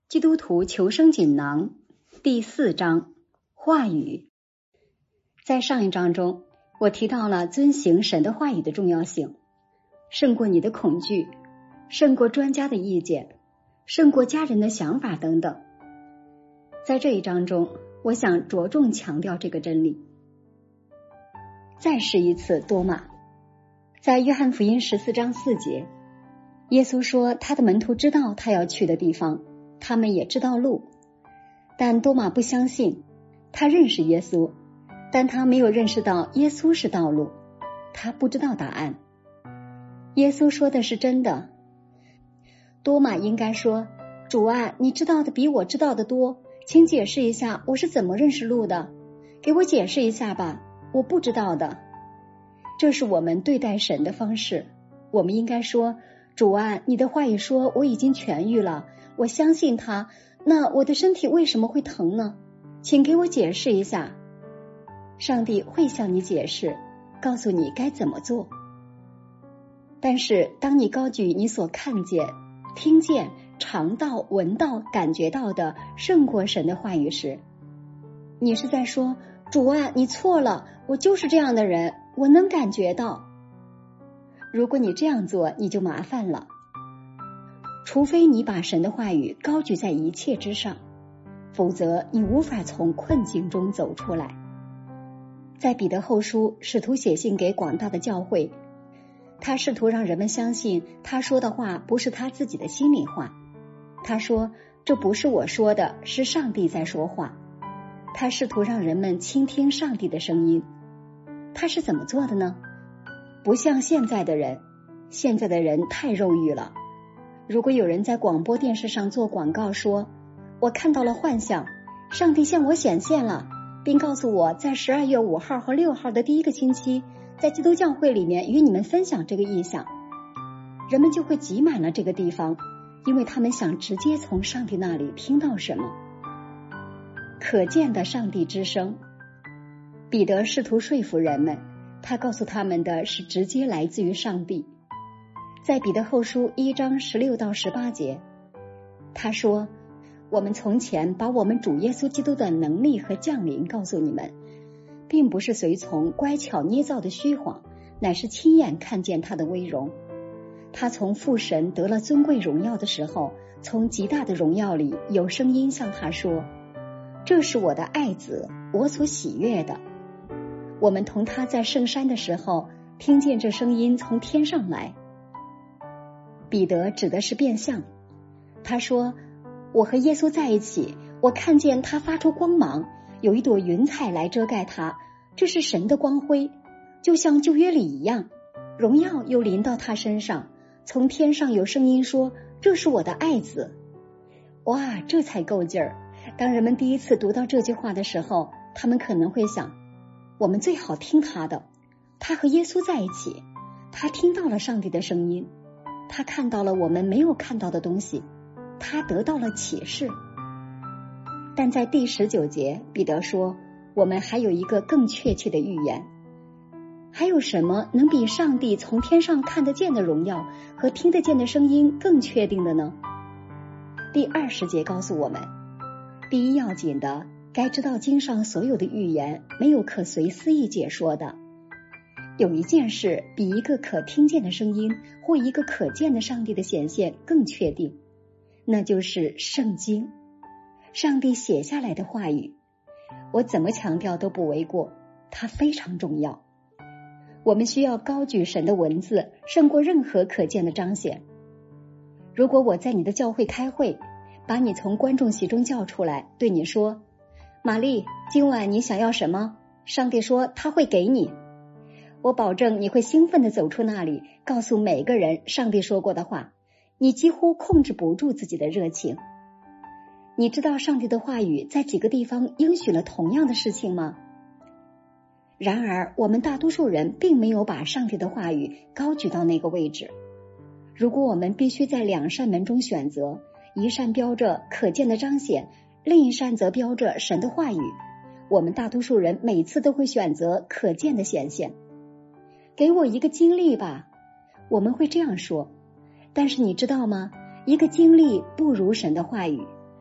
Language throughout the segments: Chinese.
基督徒求生锦囊第4章话语。在上一章中，我提到了遵行神的话语的重要性，胜过你的恐惧，胜过专家的意见，胜过家人的想法等等。在这一章中，我想着重强调这个真理。再试一次多马。在约翰福音14章4节，耶稣说他的门徒知道他要去的地方，他们也知道路，但多马不相信。他认识耶稣，但他没有认识到耶稣是道路，他不知道答案。耶稣说的是真的，多马应该说，主啊，你知道的比我知道的多，请解释一下我是怎么认识路的，给我解释一下吧，我不知道的。这是我们对待神的方式，我们应该说，主啊，你的话语说我已经痊愈了，我相信他，那我的身体为什么会疼呢？请给我解释一下。上帝会向你解释，告诉你该怎么做。但是当你高举你所看见、听见、尝到、闻到、感觉到的胜过神的话语时，你是在说，主啊，你错了，我就是这样的人，我能感觉到。如果你这样做，你就麻烦了。除非你把神的话语高举在一切之上，否则你无法从困境中走出来。在彼得后书，使徒写信给广大的教会，他试图让人们相信他说的话不是他自己的心里话。他说，这不是我说的，是上帝在说话。他试图让人们倾听上帝的声音。他是怎么做的呢？不像现在的人，现在的人太肉欲了。如果有人在广播电视上做广告说，我看到了幻象，上帝向我显现了，并告诉我在12月5号和6号的第一个星期，在基督教会里面与你们分享这个意象，人们就会挤满了这个地方，因为他们想直接从上帝那里听到什么。可见的上帝之声。彼得试图说服人们，他告诉他们的是直接来自于上帝。在彼得后书1章16到18节，他说，我们从前把我们主耶稣基督的能力和降临告诉你们，并不是随从乖巧捏造的虚谎，乃是亲眼看见他的威荣。他从父神得了尊贵荣耀的时候，从极大的荣耀里有声音向他说，这是我的爱子，我所喜悦的。我们同他在圣山的时候，听见这声音从天上来。彼得指的是变相，他说，我和耶稣在一起，我看见他发出光芒，有一朵云彩来遮盖他，这是神的光辉，就像旧约里一样，荣耀又临到他身上，从天上有声音说，这是我的爱子。哇，这才够劲儿。当人们第一次读到这句话的时候，他们可能会想，我们最好听他的，他和耶稣在一起，他听到了上帝的声音，他看到了我们没有看到的东西，他得到了启示。但在第19节，彼得说，我们还有一个更确切的预言。还有什么能比上帝从天上看得见的荣耀和听得见的声音更确定的呢？第20节告诉我们，第一要紧的，该知道经上所有的预言没有可随思意解说的。有一件事比一个可听见的声音或一个可见的上帝的显现更确定，那就是圣经，上帝写下来的话语。我怎么强调都不为过，它非常重要。我们需要高举神的文字，胜过任何可见的彰显。如果我在你的教会开会，把你从观众席中叫出来，对你说，玛丽，今晚你想要什么？上帝说他会给你。我保证你会兴奋地走出那里，告诉每个人上帝说过的话，你几乎控制不住自己的热情。你知道上帝的话语在几个地方应许了同样的事情吗？然而我们大多数人并没有把上帝的话语高举到那个位置。如果我们必须在2扇门中选择，一扇标着可见的彰显，另一扇则标着神的话语，我们大多数人每次都会选择可见的显现。给我一个经历吧，我们会这样说。但是你知道吗？一个经历不如神的话语，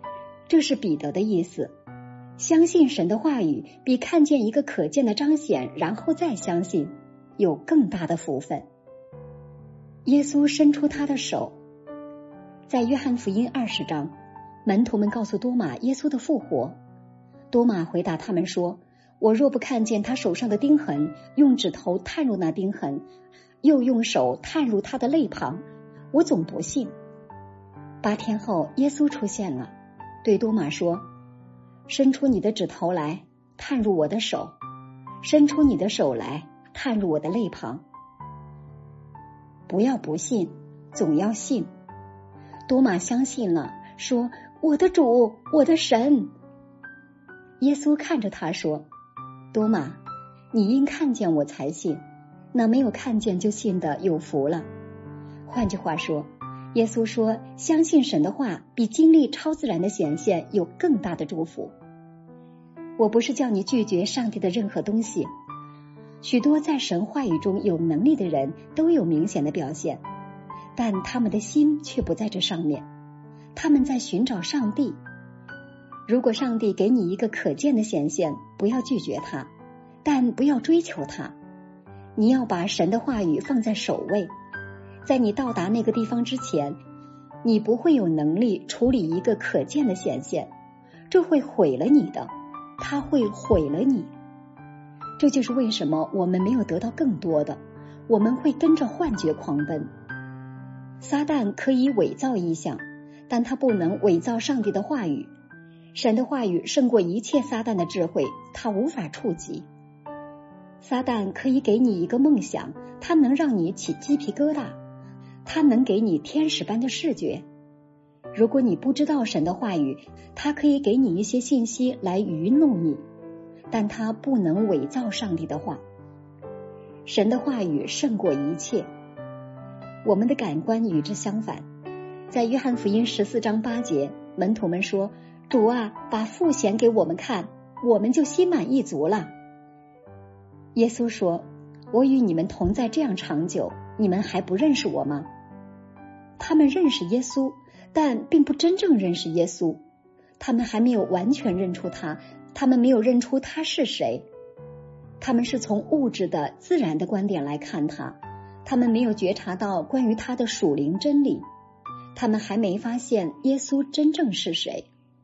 这是彼得的意思。相信神的话语比看见一个可见的彰显然后再相信有更大的福分。耶稣伸出他的手。在约翰福音20章，门徒们告诉多马耶稣的复活。多马回答他们说，我若不看见他手上的钉痕，用指头探入那钉痕，又用手探入他的肋旁，我总不信。8天后，耶稣出现了，对多马说，伸出你的指头来，探入我的手，伸出你的手来，探入我的肋旁。不要不信，总要信。多马相信了，说，我的主，我的神。耶稣看着他说，多马，你因看见我才信，那没有看见就信的有福了。换句话说，耶稣说，相信神的话比经历超自然的显现有更大的祝福。我不是叫你拒绝上帝的任何东西，许多在神话语中有能力的人都有明显的表现，但他们的心却不在这上面，他们在寻找上帝。如果上帝给你一个可见的显现，不要拒绝他，但不要追求他。你要把神的话语放在首位，在你到达那个地方之前，你不会有能力处理一个可见的显现，这会毁了你的，它会毁了你。这就是为什么我们没有得到更多的，我们会跟着幻觉狂奔。撒旦可以伪造异象，但他不能伪造上帝的话语。神的话语胜过一切撒旦的智慧，他无法触及。撒旦可以给你一个梦想，他能让你起鸡皮疙瘩，他能给你天使般的视觉。如果你不知道神的话语，他可以给你一些信息来愚弄你，但他不能伪造上帝的话。神的话语胜过一切。我们的感官与之相反。在约翰福音14章8节，门徒们说，主啊，把父显给我们看，我们就心满意足了。耶稣说，我与你们同在这样长久，你们还不认识我吗？他们认识耶稣，但并不真正认识耶稣。他们还没有完全认出他，他们没有认出他是谁。他们是从物质的自然的观点来看他，他们没有觉察到关于他的属灵真理，他们还没发现耶稣真正是谁。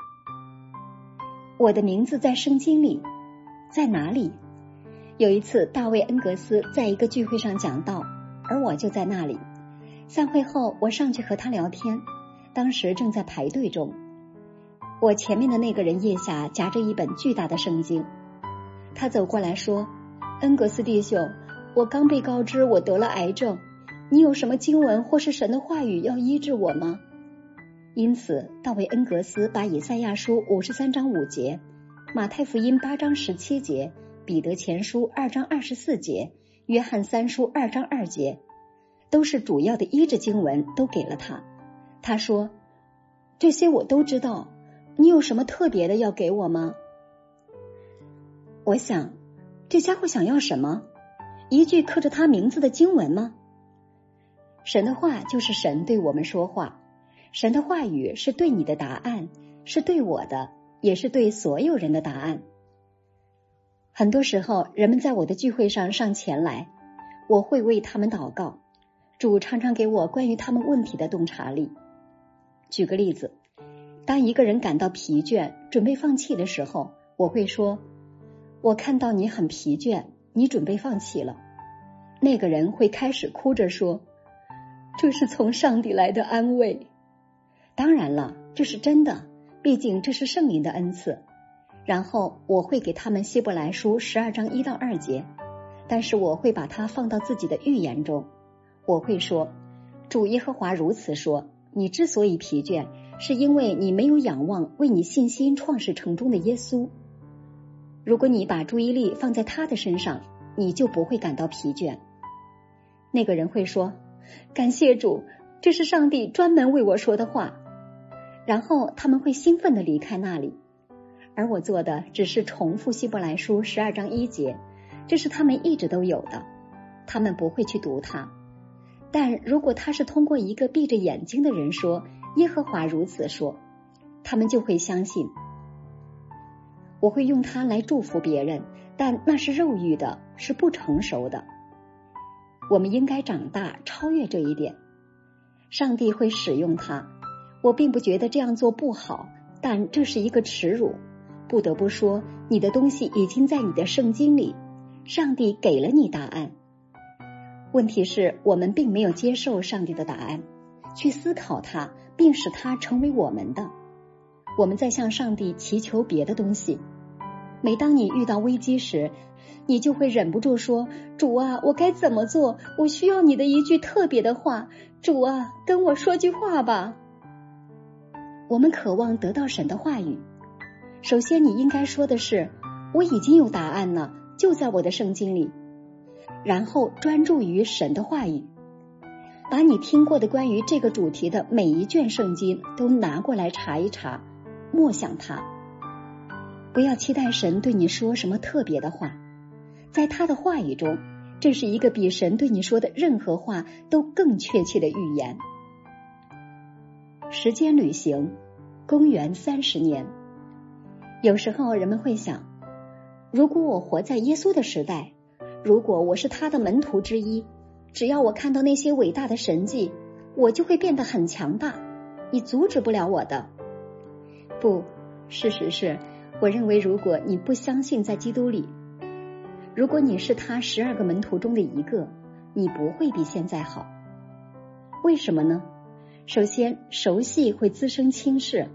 我的名字在圣经里，在哪里？有一次大卫恩格斯在一个聚会上讲道，而我就在那里。散会后我上去和他聊天，当时正在排队中。我前面的那个人腋下夹着一本巨大的圣经，他走过来说，恩格斯弟兄，我刚被告知我得了癌症，你有什么经文或是神的话语要医治我吗？因此大卫恩格斯把以赛亚书53章5节、马太福音8章17节、彼得前书2章24节、约翰3书2章2节，都是主要的医治经文，都给了他。他说，这些我都知道，你有什么特别的要给我吗？我想，这家伙想要什么？一句刻着他名字的经文吗？神的话就是神对我们说话，神的话语是对你的答案，是对我的，也是对所有人的答案。很多时候人们在我的聚会上前来，我会为他们祷告，主常常给我关于他们问题的洞察力。举个例子，当一个人感到疲倦，准备放弃的时候，我会说，我看到你很疲倦，你准备放弃了。那个人会开始哭着说，这是从上帝来的安慰。当然了，这是真的，毕竟这是圣灵的恩赐。然后我会给他们希伯来书12章1到2节，但是我会把它放到自己的预言中。我会说，主耶和华如此说，你之所以疲倦，是因为你没有仰望为你信心创始成终的耶稣。如果你把注意力放在他的身上，你就不会感到疲倦。那个人会说，感谢主，这是上帝专门为我说的话。然后他们会兴奋地离开那里，而我做的只是重复希伯来书12章1节，这是他们一直都有的，他们不会去读它。但如果他是通过一个闭着眼睛的人说，耶和华如此说， 他们就会相信。我会用它来祝福别人，但那是肉欲的，是不成熟的。我们应该长大，超越这一点。上帝会使用它，我并不觉得这样做不好，但这是一个耻辱。不得不说，你的东西已经在你的圣经里，上帝给了你答案。问题是我们并没有接受上帝的答案，去思考它，并使它成为我们的。我们在向上帝祈求别的东西。每当你遇到危机时，你就会忍不住说，主啊，我该怎么做？我需要你的一句特别的话，主啊，跟我说句话吧。我们渴望得到神的话语。首先你应该说的是，我已经有答案了，就在我的圣经里。然后专注于神的话语，把你听过的关于这个主题的每一卷圣经都拿过来查一查，默想它。不要期待神对你说什么特别的话，在他的话语中，这是一个比神对你说的任何话都更确切的预言。时间旅行，公元30年。有时候人们会想，如果我活在耶稣的时代，如果我是他的门徒之一，只要我看到那些伟大的神迹，我就会变得很强大，你阻止不了我的。不，事实是，我认为如果你不相信在基督里，如果你是他12个门徒中的一个，你不会比现在好。为什么呢？首先，熟悉会滋生轻视。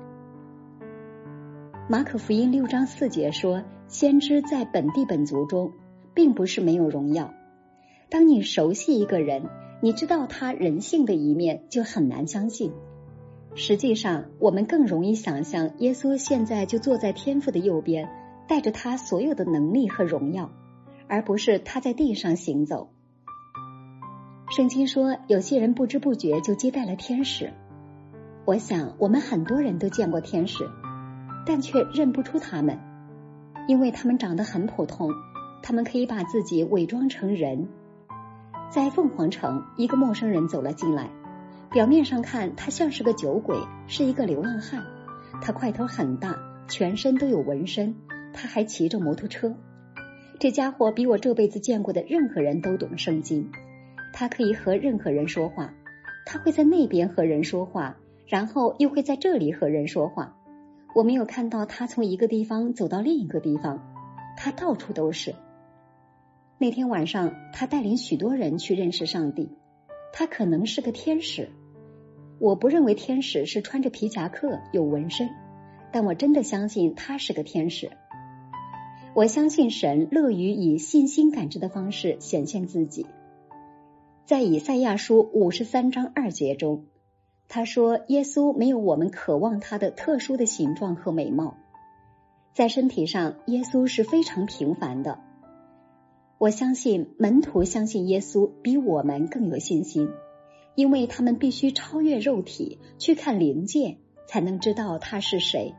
马可福音6章4节说，先知在本地本族中并不是没有荣耀。当你熟悉一个人，你知道他人性的一面，就很难相信。实际上，我们更容易想象耶稣现在就坐在天父的右边，带着他所有的能力和荣耀，而不是他在地上行走。圣经说，有些人不知不觉就接待了天使。我想我们很多人都见过天使，但却认不出他们，因为他们长得很普通，他们可以把自己伪装成人。在凤凰城，一个陌生人走了进来，表面上看他像是个酒鬼，是一个流浪汉。他块头很大，全身都有纹身，他还骑着摩托车。这家伙比我这辈子见过的任何人都懂圣经，他可以和任何人说话，他会在那边和人说话，然后又会在这里和人说话。我没有看到他从一个地方走到另一个地方，他到处都是。那天晚上，他带领许多人去认识上帝，他可能是个天使。我不认为天使是穿着皮夹克有纹身，但我真的相信他是个天使。我相信神乐于以信心感知的方式显现自己。在以赛亚书53章2节中，他说耶稣没有我们渴望他的特殊的形状和美貌，在身体上耶稣是非常平凡的。我相信门徒相信耶稣比我们更有信心，因为他们必须超越肉体，去看灵界，才能知道他是谁。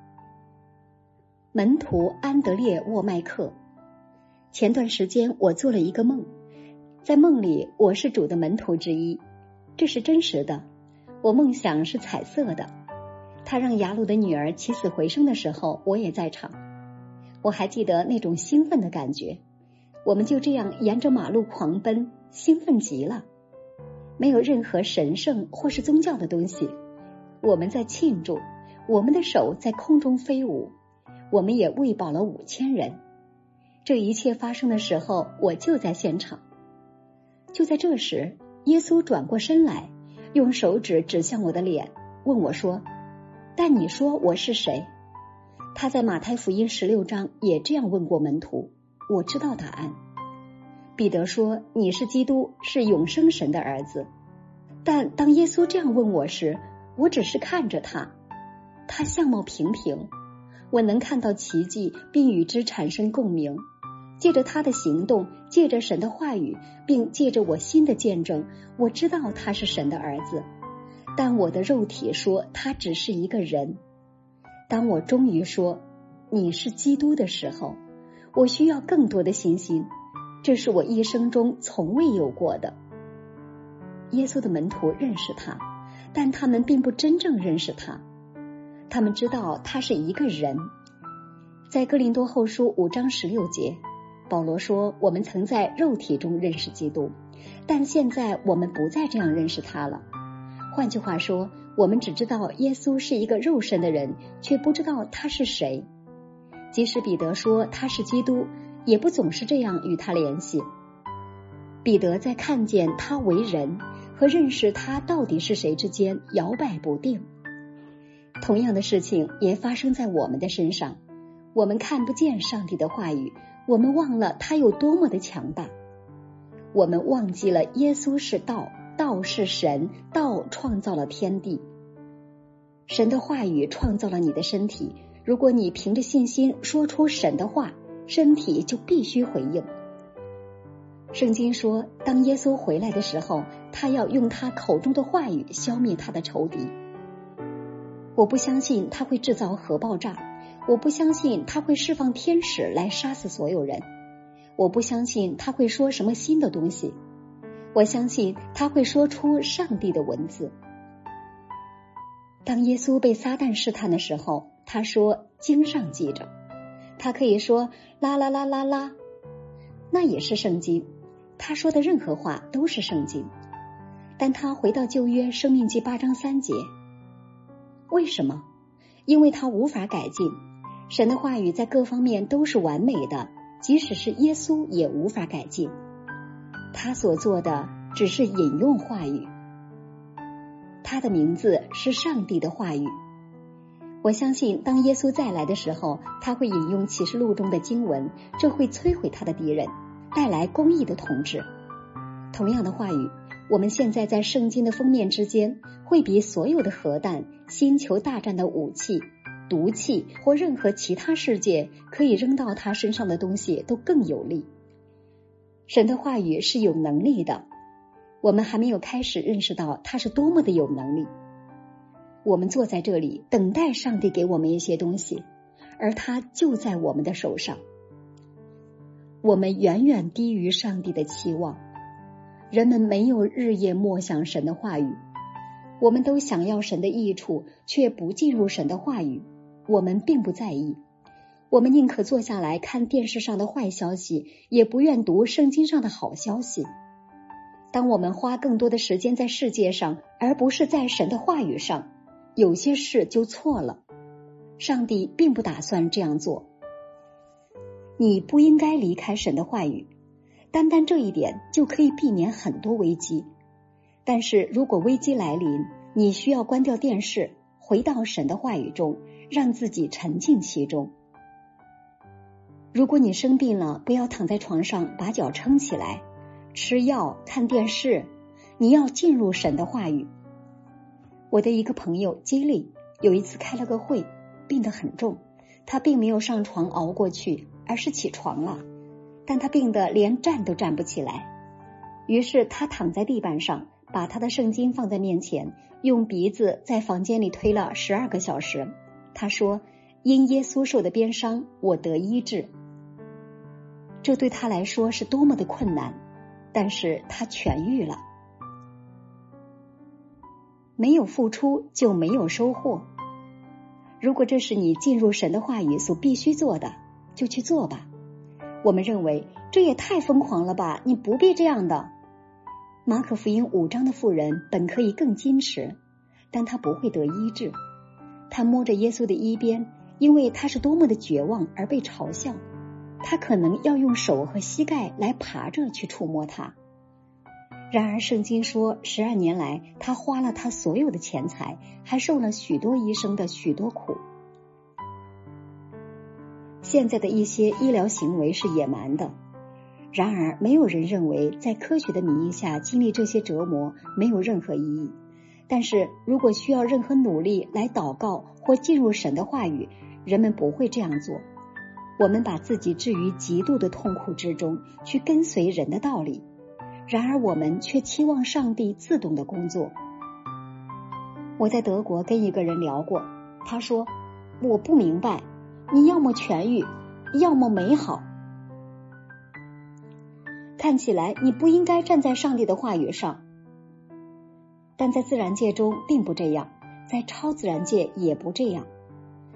门徒安德烈沃麦克。前段时间我做了一个梦，在梦里我是主的门徒之一，这是真实的。我梦想是彩色的，他让雅鲁的女儿起死回生的时候，我也在场。我还记得那种兴奋的感觉，我们就这样沿着马路狂奔，兴奋极了。没有任何神圣或是宗教的东西，我们在庆祝，我们的手在空中飞舞，我们也喂饱了5000人。这一切发生的时候，我就在现场。就在这时，耶稣转过身来，用手指指向我的脸，问我说，但你说我是谁？他在马太福音16章也这样问过门徒，我知道答案。彼得说，你是基督，是永生神的儿子。但当耶稣这样问我时，我只是看着他，他相貌平平，我能看到奇迹并与之产生共鸣。借着他的行动，借着神的话语，并借着我心的见证，我知道他是神的儿子。但我的肉体说他只是一个人。当我终于说你是基督的时候，我需要更多的信心，这是我一生中从未有过的。耶稣的门徒认识他，但他们并不真正认识他。 他们知道他是一个人。在哥林多后书5章16节，保罗说，我们曾在肉体中认识基督，但现在我们不再这样认识他了。换句话说，我们只知道耶稣是一个肉身的人，却不知道他是谁。即使彼得说他是基督，也不总是这样与他联系。彼得在看见他为人和认识他到底是谁之间摇摆不定。同样的事情也发生在我们的身上，我们看不见上帝的话语，我们忘了他有多么的强大，我们忘记了耶稣是道，道是神，道创造了天地。神的话语创造了你的身体，如果你凭着信心说出神的话，身体就必须回应。圣经说，当耶稣回来的时候，他要用他口中的话语消灭他的仇敌。我不相信他会制造核爆炸，我不相信他会释放天使来杀死所有人，我不相信他会说什么新的东西，我相信他会说出上帝的文字。当耶稣被撒旦试探的时候，他说经上记着，他可以说啦啦啦啦啦，那也是圣经，他说的任何话都是圣经。但他回到旧约申命记8章3节，为什么？因为他无法改进，神的话语在各方面都是完美的，即使是耶稣也无法改进。他所做的只是引用话语，他的名字是上帝的话语。我相信当耶稣再来的时候，他会引用启示录中的经文，这会摧毁他的敌人，带来公义的统治。同样的话语，我们现在在圣经的封面之间，会比所有的核弹、星球大战的武器、毒气或任何其他世界可以扔到他身上的东西都更有力。神的话语是有能力的，我们还没有开始认识到他是多么的有能力。我们坐在这里等待上帝给我们一些东西，而他就在我们的手上。我们远远低于上帝的期望，人们没有日夜默想神的话语，我们都想要神的益处，却不进入神的话语，我们并不在意。我们宁可坐下来看电视上的坏消息，也不愿读圣经上的好消息。当我们花更多的时间在世界上，而不是在神的话语上，有些事就错了。上帝并不打算这样做。你不应该离开神的话语，单单这一点就可以避免很多危机。但是如果危机来临，你需要关掉电视，回到神的话语中，让自己沉浸其中。如果你生病了，不要躺在床上把脚撑起来，吃药看电视，你要进入神的话语。我的一个朋友基利有一次开了个会，病得很重，他并没有上床熬过去，而是起床了，但他病得连站都站不起来。于是他躺在地板上，把他的圣经放在面前，用鼻子在房间里推了12个小时。他说，因耶稣受的鞭伤，我得医治。这对他来说是多么的困难，但是他痊愈了。没有付出就没有收获。如果这是你进入神的话语所必须做的，就去做吧。我们认为这也太疯狂了吧，你不必这样的。马可福音5章的妇人本可以更矜持，但她不会得医治。她摸着耶稣的衣边，因为她是多么的绝望而被嘲笑，她可能要用手和膝盖来爬着去触摸他。然而圣经说12年来他花了他所有的钱财，还受了许多医生的许多苦。现在的一些医疗行为是野蛮的，然而没有人认为在科学的名义下经历这些折磨没有任何意义。但是如果需要任何努力来祷告或进入神的话语，人们不会这样做。我们把自己置于极度的痛苦之中，去跟随人的道理，然而我们却期望上帝自动的工作。我在德国跟一个人聊过，他说，我不明白，你要么痊愈，要么美好。看起来你不应该站在上帝的话语上，但在自然界中并不这样，在超自然界也不这样。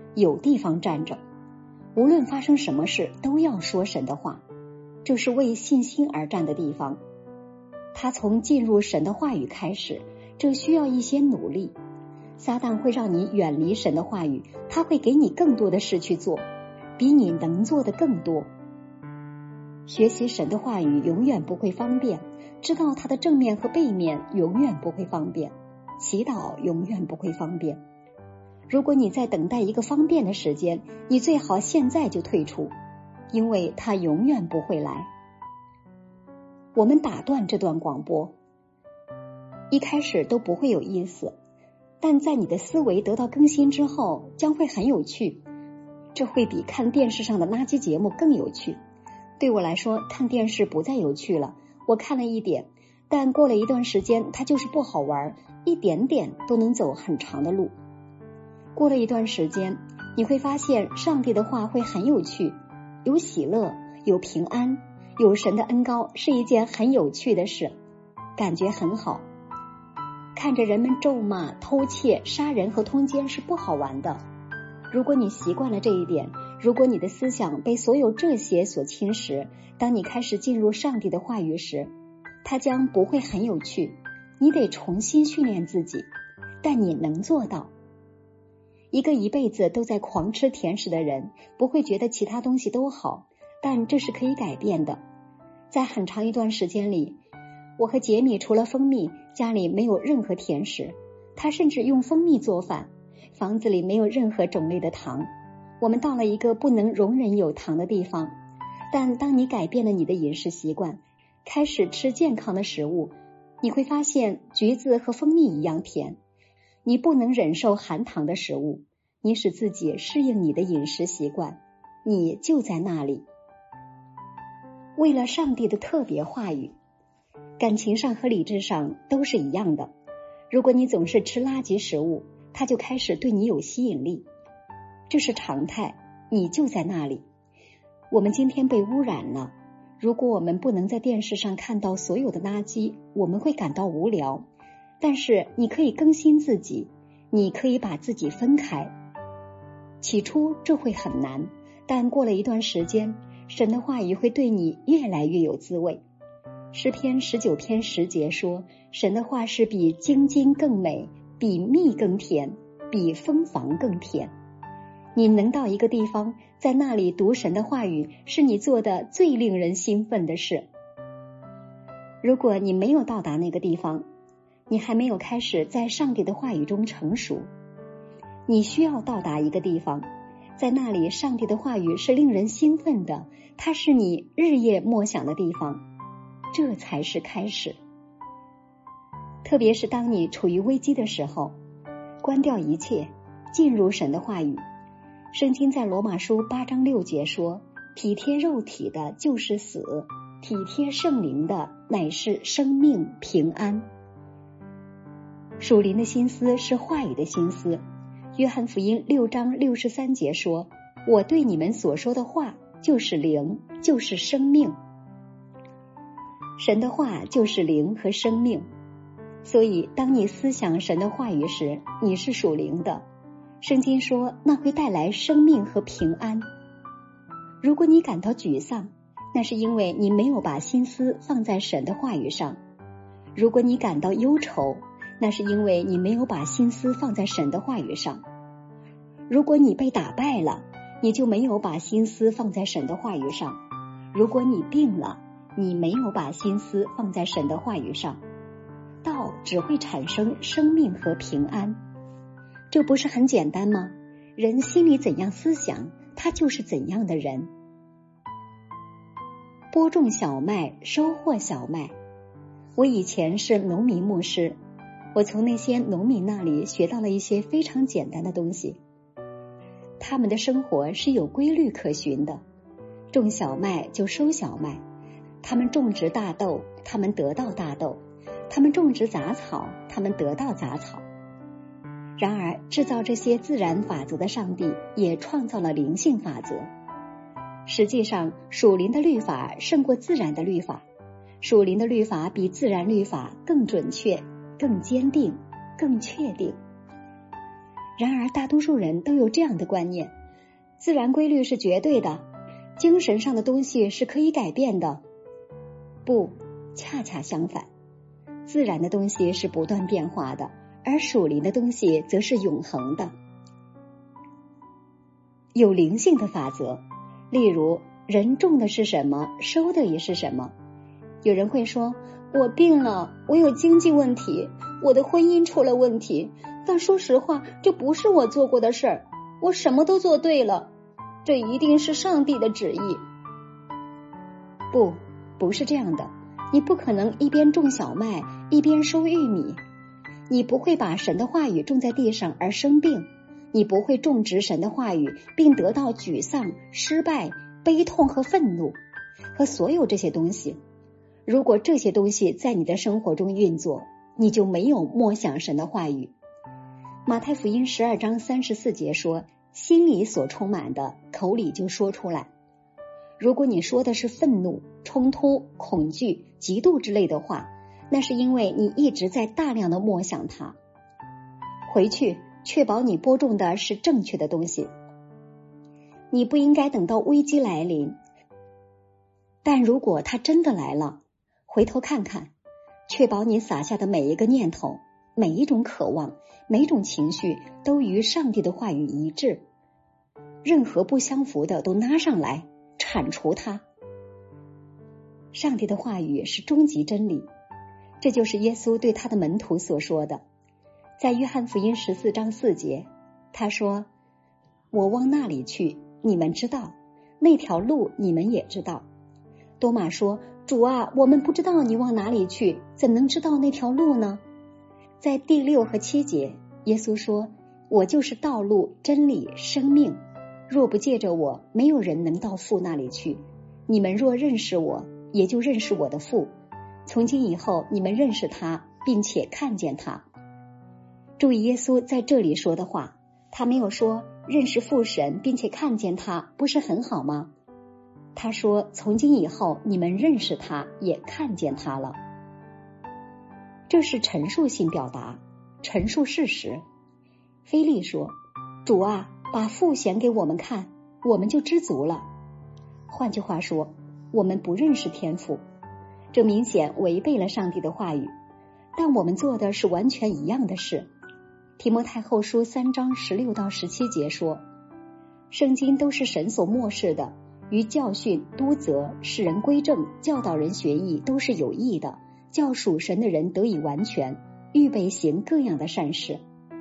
有地方站着。无论发生什么事，都要说神的话，这是为信心而战的地方。他从进入神的话语开始，这需要一些努力。撒旦会让你远离神的话语，他会给你更多的事去做，比你能做的更多。学习神的话语永远不会方便，知道它的正面和背面永远不会方便，祈祷永远不会方便。如果你在等待一个方便的时间，你最好现在就退出，因为它永远不会来。我们打断这段广播，一开始都不会有意思，但在你的思维得到更新之后，将会很有趣。这会比看电视上的垃圾节目更有趣。对我来说，看电视不再有趣了，我看了一点，但过了一段时间，它就是不好玩，一点点都能走很长的路。过了一段时间，你会发现上帝的话会很有趣，有喜乐，有平安，有神的恩膏，是一件很有趣的事，感觉很好。看着人们咒骂、偷窃、杀人和通奸是不好玩的。如果你习惯了这一点，如果你的思想被所有这些所侵蚀，当你开始进入上帝的话语时，它将不会很有趣。你得重新训练自己，但你能做到。一个一辈子都在狂吃甜食的人，不会觉得其他东西都好，但这是可以改变的。在很长一段时间里，我和杰米除了蜂蜜，家里没有任何甜食，他甚至用蜂蜜做饭，房子里没有任何种类的糖。我们到了一个不能容忍有糖的地方，但当你改变了你的饮食习惯，开始吃健康的食物，你会发现橘子和蜂蜜一样甜。你不能忍受含糖的食物，你使自己适应你的饮食习惯，你就在那里。为了上帝的特别话语，感情上和理智上都是一样的。如果你总是吃垃圾食物，它就开始对你有吸引力，这是常态，你就在那里。我们今天被污染了，如果我们不能在电视上看到所有的垃圾，我们会感到无聊。但是你可以更新自己，你可以把自己分开。起初这会很难，但过了一段时间，神的话语会对你越来越有滋味。诗篇19篇10节说，神的话是比精金更美，比蜜更甜，比蜂房更甜。你能到一个地方，在那里读神的话语，是你做的最令人兴奋的事。如果你没有到达那个地方，你还没有开始在上帝的话语中成熟。你需要到达一个地方，在那里上帝的话语是令人兴奋的，它是你日夜默想的地方，这才是开始。特别是当你处于危机的时候，关掉一切，进入神的话语。圣经在罗马书8章6节说，体贴肉体的就是死，体贴圣灵的乃是生命平安。属灵的心思是话语的心思。约翰福音6章63节说，我对你们所说的话就是灵，就是生命。神的话就是灵和生命，所以当你思想神的话语时，你是属灵的。圣经说那会带来生命和平安。如果你感到沮丧，那是因为你没有把心思放在神的话语上。如果你感到忧愁，那是因为你没有把心思放在神的话语上。如果你被打败了，你就没有把心思放在神的话语上。如果你病了，你没有把心思放在神的话语上。道只会产生生命和平安。这不是很简单吗？人心里怎样思想，他就是怎样的人。播种小麦，收获小麦。我以前是农民牧师，我从那些农民那里学到了一些非常简单的东西。他们的生活是有规律可循的，种小麦就收小麦，他们种植大豆，他们得到大豆，他们种植杂草，他们得到杂草。然而，制造这些自然法则的上帝也创造了灵性法则。实际上，属灵的律法胜过自然的律法，属灵的律法比自然律法更准确、更坚定、更确定。 然而大多数人都有这样的观念，自然规律是绝对的，精神上的东西是可以改变的。不，恰恰相反，自然的东西是不断变化的，而属灵的东西则是永恒的。有灵性的法则，例如人种的是什么，收的也是什么。有人会说，我病了，我有经济问题，我的婚姻出了问题，但说实话，这不是我做过的事儿，我什么都做对了，这一定是上帝的旨意。不是这样的，你不可能一边种小麦一边收玉米，你不会把神的话语种在地上而生病，你不会种植神的话语并得到沮丧、失败、悲痛和愤怒和所有这些东西。如果这些东西在你的生活中运作，你就没有默想神的话语。马太福音12章34节说，心里所充满的，口里就说出来。如果你说的是愤怒、冲突、恐惧、嫉妒之类的话，那是因为你一直在大量的默想它。回去确保你播种的是正确的东西。你不应该等到危机来临，但如果它真的来了，回头看看，确保你撒下的每一个念头、每一种渴望、每种情绪都与上帝的话语一致，任何不相符的都拿上来，铲除它。上帝的话语是终极真理，这就是耶稣对他的门徒所说的。在约翰福音14章4节，他说，我往那里去，你们知道，那条路你们也知道。多马说，主啊，我们不知道你往哪里去，怎能知道那条路呢？在第6和7节，耶稣说，我就是道路、真理、生命，若不借着我，没有人能到父那里去。你们若认识我，也就认识我的父。从今以后，你们认识他，并且看见他。注意耶稣在这里说的话，他没有说认识父神并且看见他，不是很好吗？他说从今以后你们认识他，也看见他了。这是陈述性表达，陈述事实。腓力说，主啊，把父显给我们看，我们就知足了。换句话说，我们不认识天父，这明显违背了上帝的话语，但我们做的是完全一样的事。提摩太后书3章16到17节说，圣经都是神所默示的，于教训、督责、使人归正、教导人学义，都是有益的，叫属神的人得以完全，预备行各样的善事。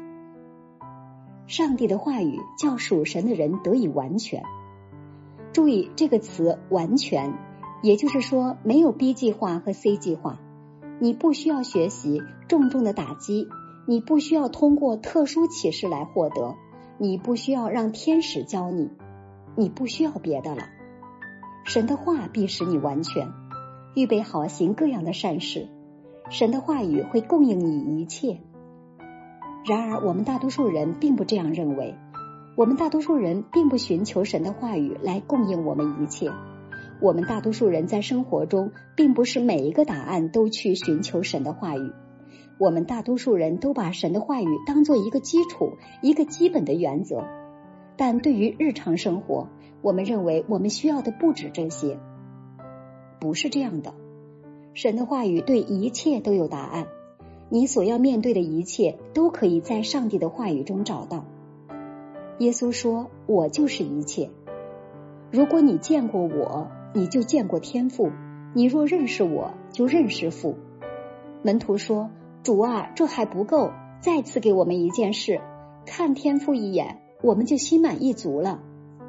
上帝的话语叫属神的人得以完全。注意这个词完全，也就是说没有 B 计划和 C 计划，你不需要学习重重的打击，你不需要通过特殊启示来获得，你不需要让天使教你，你不需要别的了。神的话必使你完全，预备好行各样的善事，神的话语会供应你一切。然而我们大多数人并不这样认为，我们大多数人并不寻求神的话语来供应我们一切，我们大多数人在生活中并不是每一个答案都去寻求神的话语，我们大多数人都把神的话语当作一个基础，一个基本的原则，但对于日常生活，我们认为我们需要的不止这些。不是这样的，神的话语对一切都有答案，你所要面对的一切都可以在上帝的话语中找到。耶稣说，我就是一切。如果你见过我，你就见过天父，你若认识我，就认识父。门徒说，主啊，这还不够，再次给我们一件事，看天父一眼，我们就心满意足了。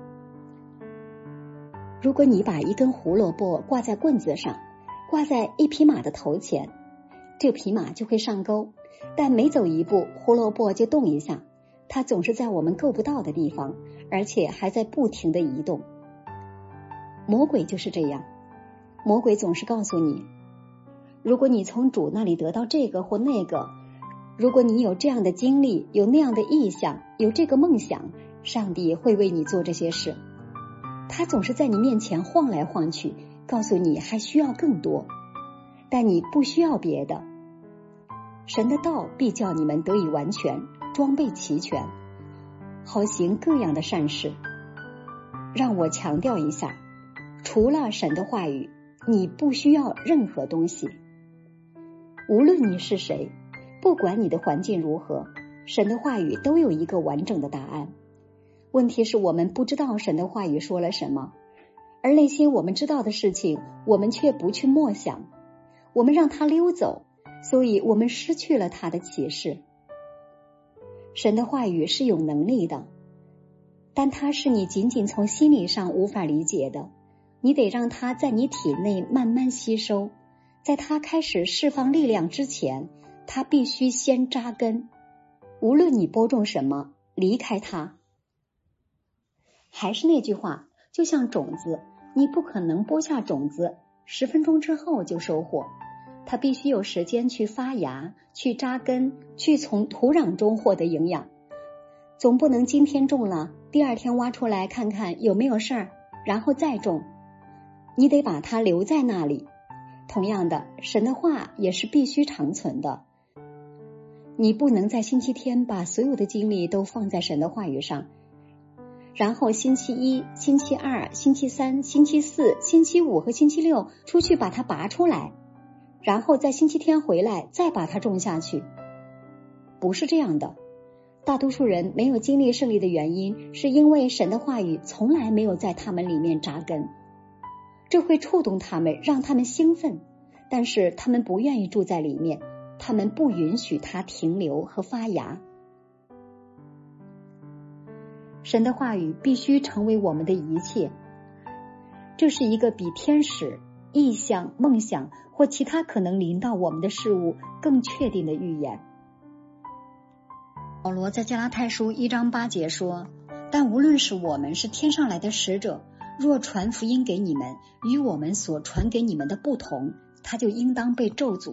如果你把一根胡萝卜挂在棍子上，挂在一匹马的头前，这匹马就会上钩，但每走一步，胡萝卜就动一下，它总是在我们够不到的地方，而且还在不停地移动。魔鬼就是这样，魔鬼总是告诉你，如果你从主那里得到这个或那个，如果你有这样的经历，有那样的意向，有这个梦想，上帝会为你做这些事。他总是在你面前晃来晃去，告诉你还需要更多，但你不需要别的。神的道必叫你们得以完全，装备齐全， 好行各样的善事。让我强调一下，除了神的话语，你不需要任何东西。无论你是谁，不管你的环境如何，神的话语都有一个完整的答案。问题是我们不知道神的话语说了什么，而那些我们知道的事情，我们却不去默想，我们让它溜走，所以我们失去了它的启示。神的话语是有能力的，但它是你仅仅从心理上无法理解的，你得让它在你体内慢慢吸收，在它开始释放力量之前，它必须先扎根。无论你播种什么，离开它。还是那句话，就像种子，你不可能播下种子10分钟之后就收获，它必须有时间去发芽，去扎根，去从土壤中获得营养。总不能今天种了，第二天挖出来看看有没有事儿，然后再种。你得把它留在那里。同样的，神的话也是必须长存的。你不能在星期天把所有的精力都放在神的话语上，然后星期一、星期二、星期三、星期四、星期五和星期六出去把它拔出来，然后在星期天回来再把它种下去。不是这样的。大多数人没有经历胜利的原因，是因为神的话语从来没有在他们里面扎根。这会触动他们，让他们兴奋，但是他们不愿意住在里面，他们不允许它停留和发芽。神的话语必须成为我们的一切，这是一个比天使、异象、梦想或其他可能临到我们的事物更确定的预言。保罗在加拉太书1章8节说，但无论是我们是天上来的使者，若传福音给你们，与我们所传给你们的不同，他就应当被咒诅。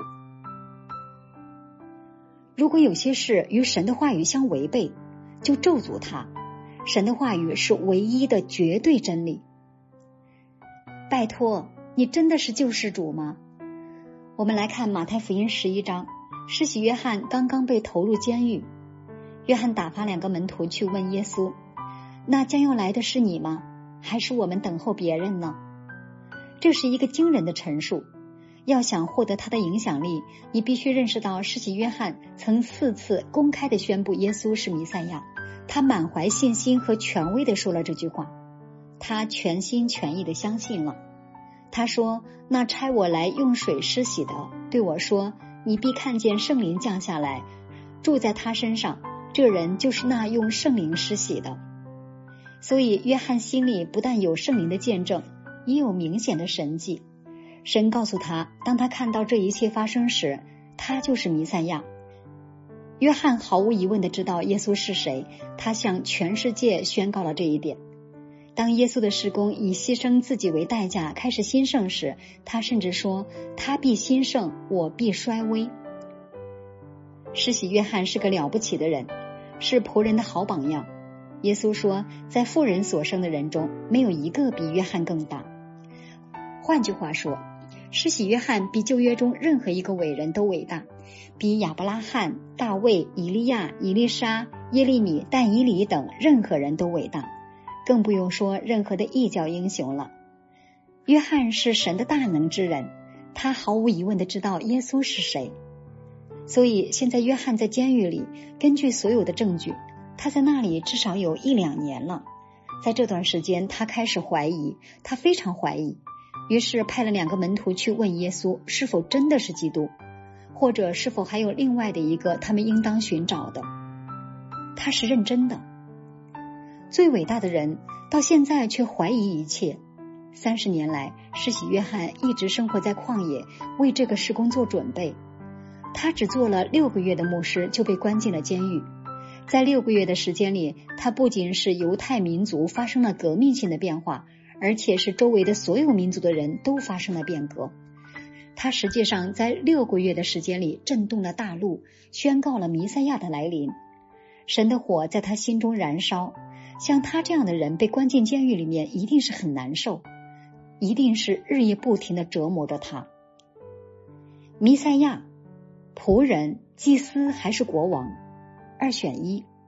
如果有些事与神的话语相违背，就咒诅他。神的话语是唯一的绝对真理。拜托，你真的是救世主吗？我们来看马太福音11章，施洗约翰刚刚被投入监狱，约翰打发2个门徒去问耶稣，那将要来的是你吗？还是我们等候别人呢？这是一个惊人的陈述。要想获得他的影响力，你必须认识到施洗约翰曾4次公开地宣布耶稣是弥赛亚，他满怀信心和权威地说了这句话，他全心全意地相信了。他说，那差我来用水施洗的对我说，你必看见圣灵降下来，住在他身上，这人就是那用圣灵施洗的。所以约翰心里不但有圣灵的见证，也有明显的神迹。神告诉他，当他看到这一切发生时，他就是弥赛亚。约翰毫无疑问地知道耶稣是谁，他向全世界宣告了这一点。当耶稣的事工以牺牲自己为代价开始兴盛时，他甚至说，他必兴盛，我必衰微。施洗约翰是个了不起的人，是仆人的好榜样。耶稣说，在妇人所生的人中，没有一个比约翰更大。换句话说，施洗约翰比旧约中任何一个伟人都伟大，比亚伯拉罕、大卫、以利亚、以利沙、耶利米、但以理等任何人都伟大，更不用说任何的异教英雄了。约翰是神的大能之人，他毫无疑问地知道耶稣是谁。所以现在约翰在监狱里，根据所有的证据，他在那里至少有1-2年了。在这段时间，他开始怀疑，他非常怀疑，于是派了2个门徒去问耶稣是否真的是基督，或者是否还有另外的一个他们应当寻找的。他是认真的。最伟大的人到现在却怀疑一切。30年来，施洗约翰一直生活在旷野，为这个事工做准备。他只做了6个月的牧师就被关进了监狱。在6个月的时间里，他不仅是犹太民族发生了革命性的变化，而且是周围的所有民族的人都发生了变革。他实际上在6个月的时间里震动了大陆，宣告了弥赛亚的来临。神的火在他心中燃烧，像他这样的人被关进监狱里面一定是很难受，一定是日夜不停地折磨着他。弥赛亚、仆人、祭司还是国王，2选1。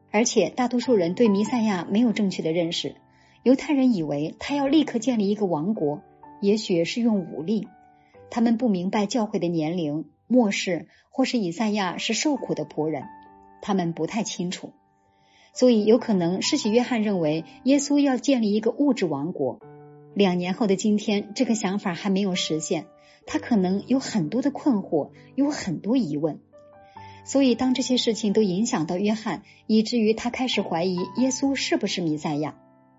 而且大多数人对弥赛亚没有正确的认识。犹太人以为他要立刻建立一个王国，也许是用武力。他们不明白教会的年龄、末世，或是以赛亚是受苦的仆人，他们不太清楚。所以有可能施洗约翰认为耶稣要建立一个物质王国。2年后的今天，这个想法还没有实现，他可能有很多的困惑，有很多疑问。所以当这些事情都影响到约翰，以至于他开始怀疑耶稣是不是弥赛亚。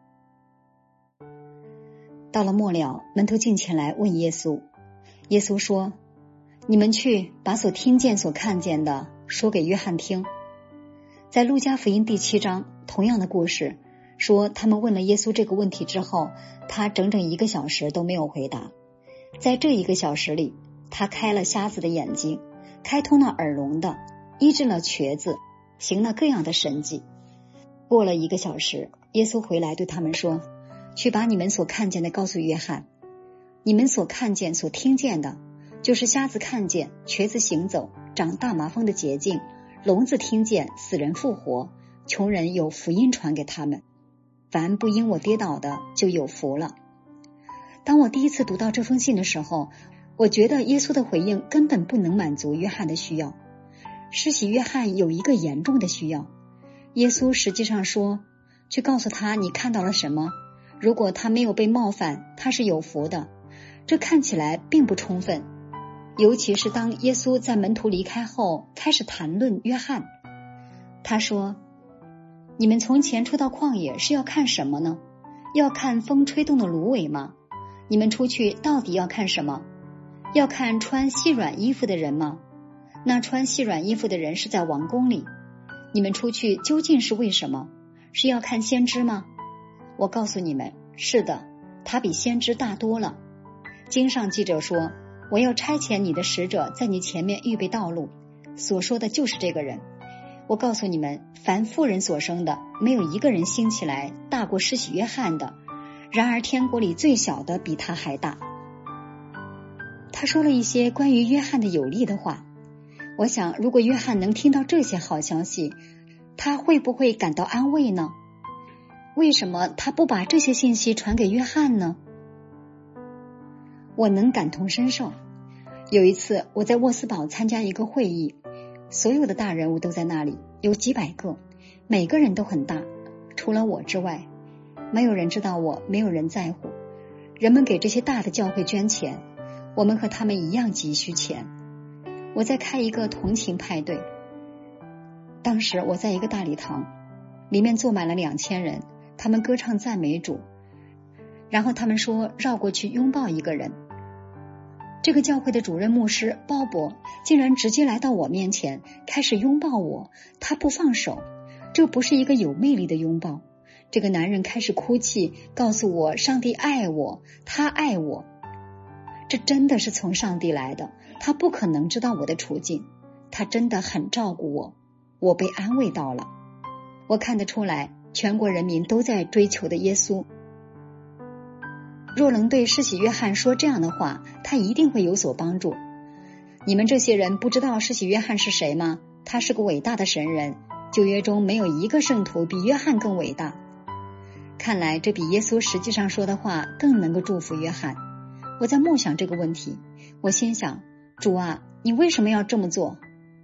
到了末了，门徒进前来问耶稣，耶稣说，你们去把所听见所看见的说给约翰听。在路加福音第7章，同样的故事说，他们问了耶稣这个问题之后，他整整1个小时都没有回答。在这1个小时里，他开了瞎子的眼睛，开通了耳聋的，医治了瘸子，行了各样的神迹。过了1个小时，耶稣回来对他们说，去把你们所看见的告诉约翰。你们所看见所听见的，就是瞎子看见，瘸子行走，长大麻风的洁净，聋子听见，死人复活，穷人有福音传给他们。凡不因我跌倒的，就有福了。当我第一次读到这封信的时候，我觉得耶稣的回应根本不能满足约翰的需要。施洗约翰有一个严重的需要，耶稣实际上说，去告诉他你看到了什么，如果他没有被冒犯，他是有福的。这看起来并不充分，尤其是当耶稣在门徒离开后开始谈论约翰。他说，你们从前出到旷野是要看什么呢？要看风吹动的芦苇吗？你们出去到底要看什么？要看穿细软衣服的人吗？那穿细软衣服的人是在王宫里。你们出去究竟是为什么？是要看先知吗？我告诉你们，是的，他比先知大多了。经上记着说，我要差遣你的使者在你前面预备道路，所说的就是这个人。我告诉你们，凡妇人所生的，没有一个人兴起来大过施洗约翰的，然而天国里最小的比他还大。他说了一些关于约翰的有利的话。我想，如果约翰能听到这些好消息，他会不会感到安慰呢？为什么他不把这些信息传给约翰呢？我能感同身受。有一次我在沃斯堡参加一个会议，所有的大人物都在那里，有几百个，每个人都很大，除了我之外，没有人知道我，没有人在乎。人们给这些大的教会捐钱，我们和他们一样急需钱。我在开一个同情派对，当时我在一个大礼堂，里面坐满了2000人，他们歌唱赞美主，然后他们说绕过去拥抱一个人。这个教会的主任牧师鲍勃竟然直接来到我面前，开始拥抱我，他不放手。这不是一个有魅力的拥抱。这个男人开始哭泣，告诉我上帝爱我，他爱我。这真的是从上帝来的，他不可能知道我的处境，他真的很照顾我，我被安慰到了。我看得出来，全国人民都在追求的耶稣。若能对施洗约翰说这样的话，他一定会有所帮助。你们这些人不知道施洗约翰是谁吗？他是个伟大的神人，旧约中没有一个圣徒比约翰更伟大。看来这比耶稣实际上说的话更能够祝福约翰。我在默想这个问题，我心想，主啊，你为什么要这么做？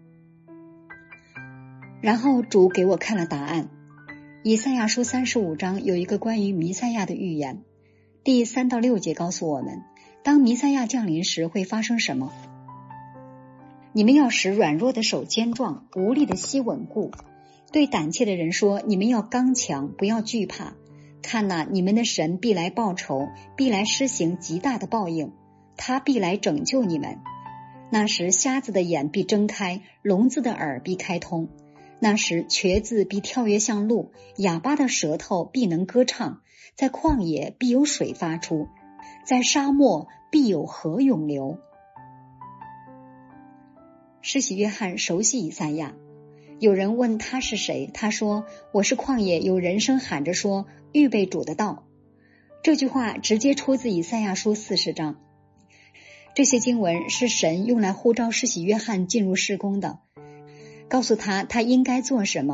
然后主给我看了答案。以赛亚书35章有一个关于弥赛亚的预言，第3到6节告诉我们，当弥赛亚降临时会发生什么。你们要使软弱的手坚壮，无力的膝稳固。对胆怯的人说，你们要刚强，不要惧怕。看哪，你们的神必来报仇，必来施行极大的报应，他必来拯救你们。那时瞎子的眼必睁开，聋子的耳必开通。那时瘸子必跳跃向路，哑巴的舌头必能歌唱。在旷野必有水发出，在沙漠必有河涌流。施洗约翰熟悉以赛亚，有人问他是谁，他说，我是旷野有人声喊着说，预备主的道。这句话直接出自以赛亚书40章。这些经文是神用来呼召施洗约翰进入事工的，告诉他应该做什么，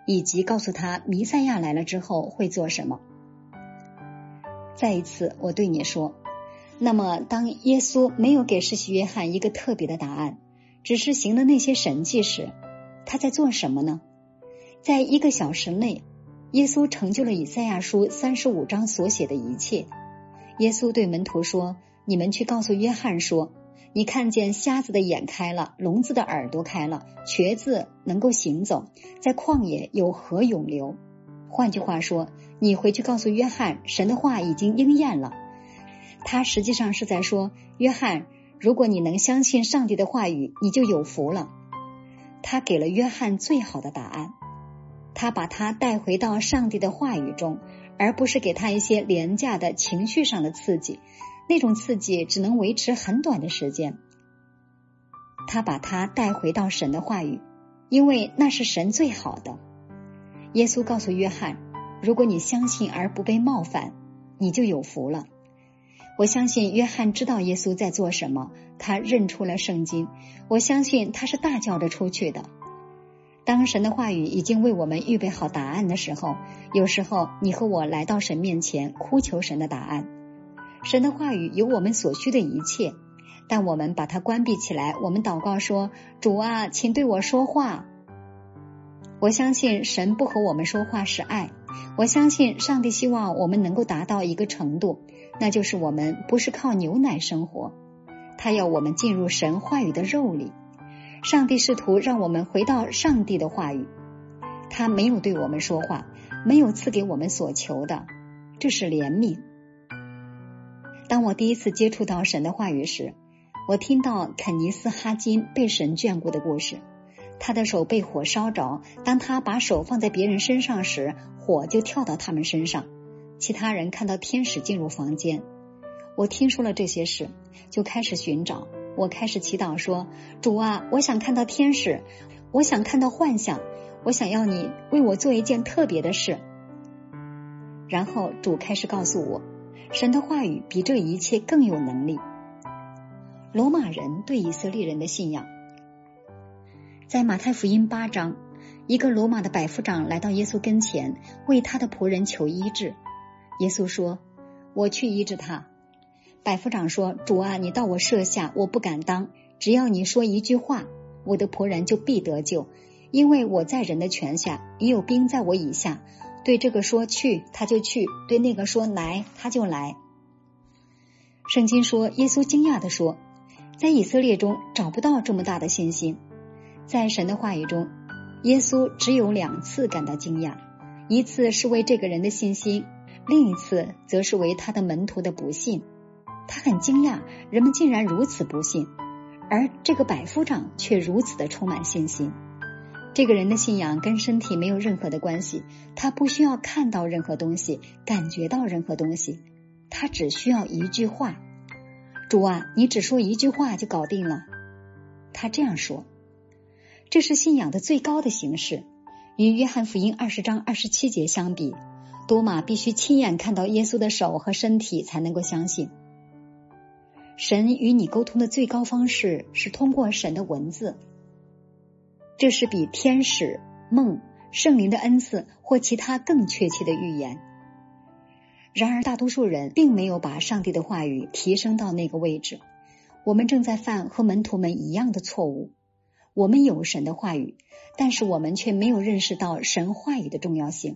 以及告诉他弥赛亚来了之后会做什么。再一次，我对你说，那么当耶稣没有给施洗约翰一个特别的答案，只是行了那些神迹时，他在做什么呢？在1个小时内，耶稣成就了以赛亚书35章所写的一切。耶稣对门徒说，你们去告诉约翰说，你看见瞎子的眼开了，聋子的耳朵开了，瘸子能够行走，在旷野有河涌流。换句话说，你回去告诉约翰，神的话已经应验了。他实际上是在说，约翰，如果你能相信上帝的话语，你就有福了。他给了约翰最好的答案，他把他带回到上帝的话语中，而不是给他一些廉价的情绪上的刺激，那种刺激只能维持很短的时间。他把他带回到神的话语，因为那是神最好的。耶稣告诉约翰，如果你相信而不被冒犯，你就有福了。我相信约翰知道耶稣在做什么，他认出了圣经，我相信他是大叫着出去的。当神的话语已经为我们预备好答案的时候，有时候你和我来到神面前哭求神的答案。神的话语有我们所需的一切，但我们把它关闭起来，我们祷告说，主啊，请对我说话。我相信神不和我们说话是爱，我相信上帝希望我们能够达到一个程度，那就是我们不是靠牛奶生活，他要我们进入神话语的肉里。上帝试图让我们回到上帝的话语，他没有对我们说话，没有赐给我们所求的，这是怜悯。当我第一次接触到神的话语时，我听到肯尼斯·哈金被神眷顾的故事。他的手被火烧着，当他把手放在别人身上时，火就跳到他们身上。其他人看到天使进入房间。我听说了这些事，就开始寻找。我开始祈祷说，主啊，我想看到天使，我想看到幻象，我想要你为我做一件特别的事。然后主开始告诉我，神的话语比这一切更有能力。罗马人对以色列人的信仰。在马太福音8章，一个罗马的百夫长来到耶稣跟前，为他的仆人求医治。耶稣说，我去医治他。百夫长说，主啊，你到我舍下，我不敢当，只要你说一句话，我的仆人就必得救，因为我在人的权下，也有兵在我以下，对这个说去，他就去，对那个说来，他就来。圣经说，耶稣惊讶地说，在以色列中找不到这么大的信心。在神的话语中，耶稣只有2次感到惊讶，一次是为这个人的信心，另一次则是为他的门徒的不信。他很惊讶，人们竟然如此不信，而这个百夫长却如此的充满信心。这个人的信仰跟身体没有任何的关系，他不需要看到任何东西，感觉到任何东西，他只需要一句话。主啊，你只说一句话就搞定了。他这样说。这是信仰的最高的形式。与约翰福音20章27节相比，多马必须亲眼看到耶稣的手和身体才能够相信。神与你沟通的最高方式是通过神的文字，这是比天使、梦、圣灵的恩赐或其他更确切的预言。然而大多数人并没有把上帝的话语提升到那个位置。我们正在犯和门徒们一样的错误。我们有神的话语，但是我们却没有认识到神话语的重要性。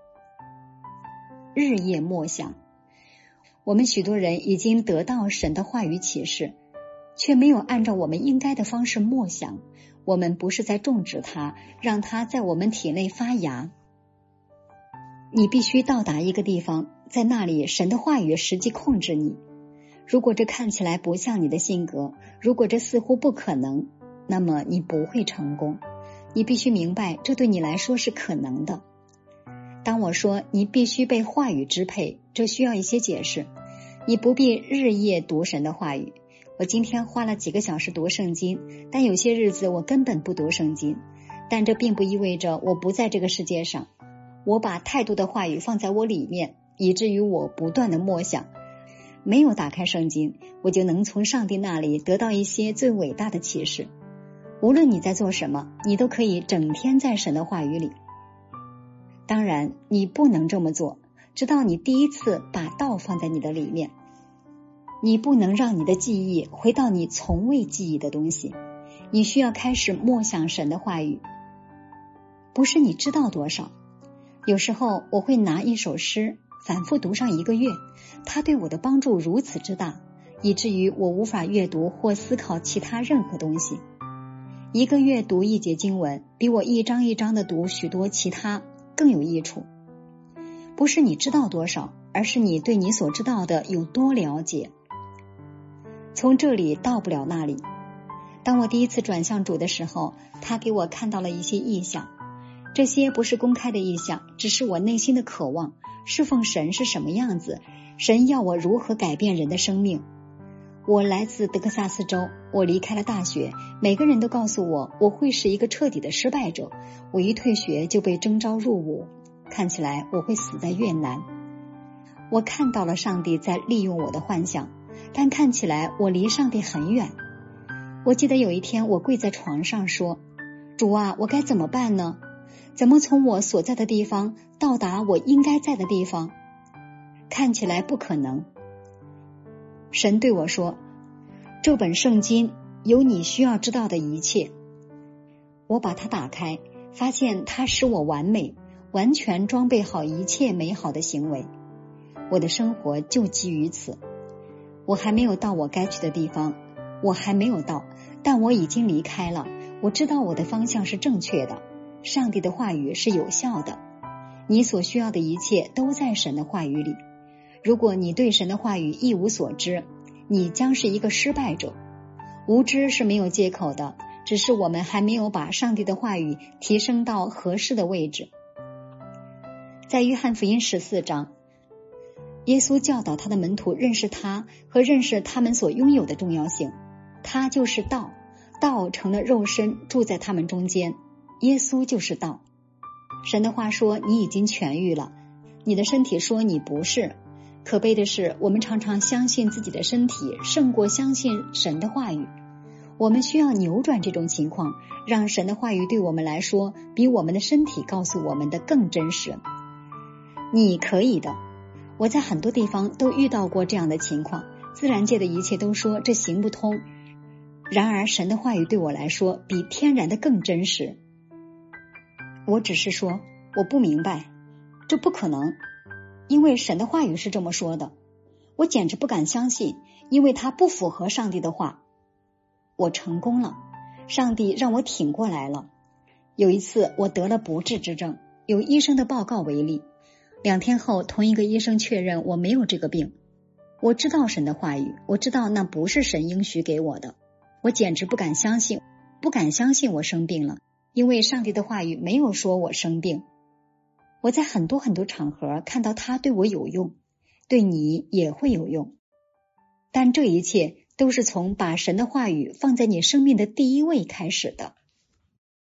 日夜默想，我们许多人已经得到神的话语启示，却没有按照我们应该的方式默想。我们不是在种植它，让它在我们体内发芽。你必须到达一个地方，在那里神的话语实际控制你。如果这看起来不像你的性格，如果这似乎不可能，那么你不会成功。你必须明白，这对你来说是可能的。当我说你必须被话语支配，这需要一些解释。你不必日夜读神的话语。我今天花了几个小时读圣经，但有些日子我根本不读圣经。但这并不意味着我不在这个世界上。我把太多的话语放在我里面，以至于我不断的默想。没有打开圣经，我就能从上帝那里得到一些最伟大的启示。无论你在做什么，你都可以整天在神的话语里。 当然，你不能这么做，直到你第一次把道放在你的里面。你不能让你的记忆回到你从未记忆的东西，你需要开始默想神的话语。不是你知道多少，有时候我会拿一首诗反复读上1个月，它对我的帮助如此之大，以至于我无法阅读或思考其他任何东西。1个月读1节经文，比我一章一章的读许多其他更有益处。不是你知道多少，而是你对你所知道的有多了解。从这里到不了那里。当我第一次转向主的时候，他给我看到了一些异象，这些不是公开的异象，只是我内心的渴望，侍奉神是什么样子，神要我如何改变人的生命。我来自德克萨斯州，我离开了大学，每个人都告诉我，我会是一个彻底的失败者，我一退学就被征召入伍，看起来我会死在越南。我看到了上帝在利用我的幻想，但看起来我离上帝很远。我记得有一天我跪在床上说，主啊，我该怎么办呢？怎么从我所在的地方到达我应该在的地方？看起来不可能。神对我说，这本圣经有你需要知道的一切。我把它打开，发现它使我完美，完全装备好一切美好的行为。我的生活就基于此。我还没有到我该去的地方，我还没有到，但我已经离开了。我知道我的方向是正确的，上帝的话语是有效的。你所需要的一切都在神的话语里。如果你对神的话语一无所知，你将是一个失败者。无知是没有借口的，只是我们还没有把上帝的话语提升到合适的位置。在约翰福音14章，耶稣教导他的门徒认识他和认识他们所拥有的重要性。他就是道，道成了肉身住在他们中间。耶稣就是道。神的话说你已经痊愈了，你的身体说你不是。可悲的是，我们常常相信自己的身体胜过相信神的话语。我们需要扭转这种情况，让神的话语对我们来说比我们的身体告诉我们的更真实。你可以的。我在很多地方都遇到过这样的情况，自然界的一切都说这行不通，然而神的话语对我来说比天然的更真实。我只是说我不明白，这不可能，因为神的话语是这么说的。我简直不敢相信，因为它不符合上帝的话。我成功了，上帝让我挺过来了。有一次我得了不治之症，有医生的报告为例，2天后同一个医生确认我没有这个病。我知道神的话语，我知道那不是神应许给我的。我简直不敢相信我生病了，因为上帝的话语没有说我生病。我在很多场合看到它对我有用，对你也会有用。但这一切都是从把神的话语放在你生命的第一位开始的。